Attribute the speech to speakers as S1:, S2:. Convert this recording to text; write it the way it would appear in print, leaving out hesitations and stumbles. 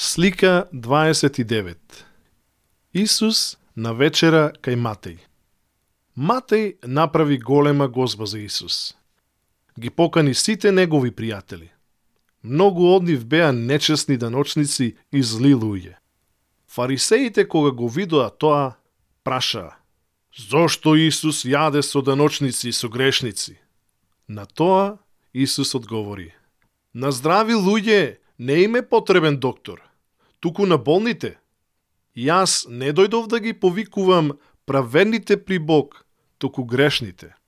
S1: Слика 29. Исус на вечера кај Матеј. Матеј направи голема гозба за Исус. Ги покани сите негови пријатели. Многу од нив беа нечесни даночници и зли луѓе. Фарисеите кога го видоа тоа, прашаа: зошто Исус јаде со даночници и со грешници? На тоа Исус одговори: на здрави луѓе не им е потребен доктор, туку на болните. Јас не дојдов да ги повикувам праведните при Бог, туку грешните.